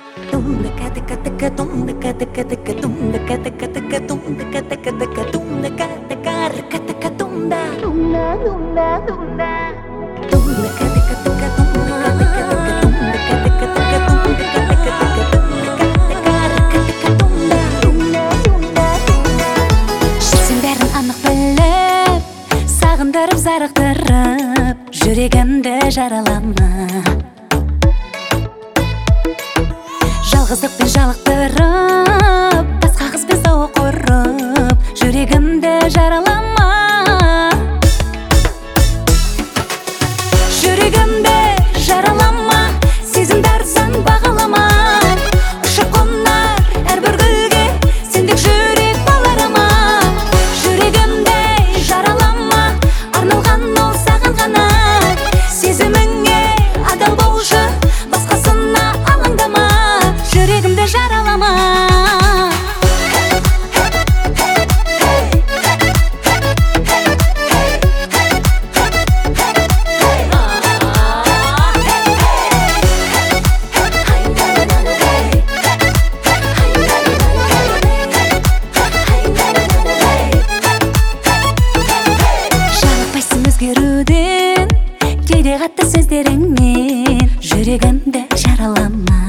бәрін анық біліп, сағындырып, зарықтырып, жүрегімді жаралама. Жалғыздықпен жалықтырып, басқа қызбен соғып құрып, жүрегімді жаралама. Жүрегімді жаралама, сезімдер сан бағалама. Ұшып қонар әрбір гүлге, сендік жүрек баларама. Жүрегімді жаралама, арналған ол саған ғана. Сезіміңе адал болшы, басқасына алаңдама. Жүрегімді жаралама. Жалықпайсың өзгеруден, кейде қатты сөздеріңмен, жүрегімді жаралама.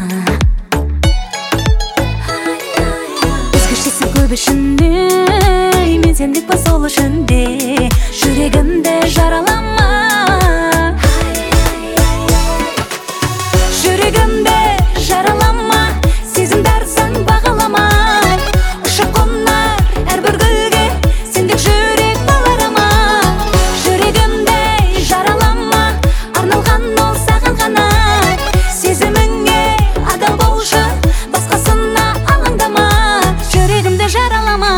Өзгешесің көп ішінде, мен сендікпін сол үшінде, жүрегімді жаралама. Жүрегімді жаралама, сезімдер сан бағалама. Ұшып қонар әрбір гүлге, сендік жүрек баларама. Жүрегімді жаралама, арналған ол саған ғана. Сезіміңе адал болшы, басқасына алаңдама. Жүрегімді жаралама.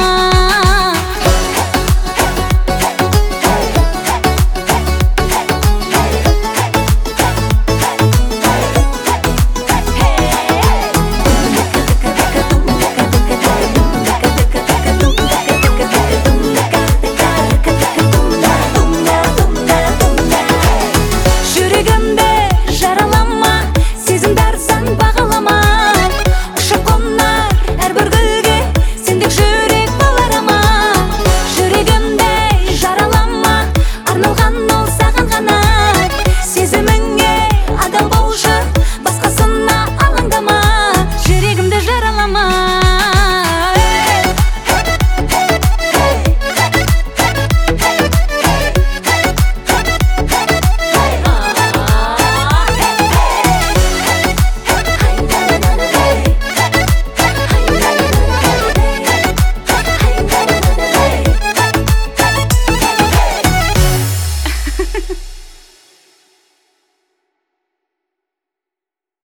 Жүрегімді жаралама, сезімдер сан бағалама. Ұшып қонар әрбір гүлге, сендік жүрек баларама. Жүрегімді жаралама, арналған ол саған ғана. Сезіміңе адал болшы, басқасына алаңдама. Жүрегімді жаралама. Ha ha ha.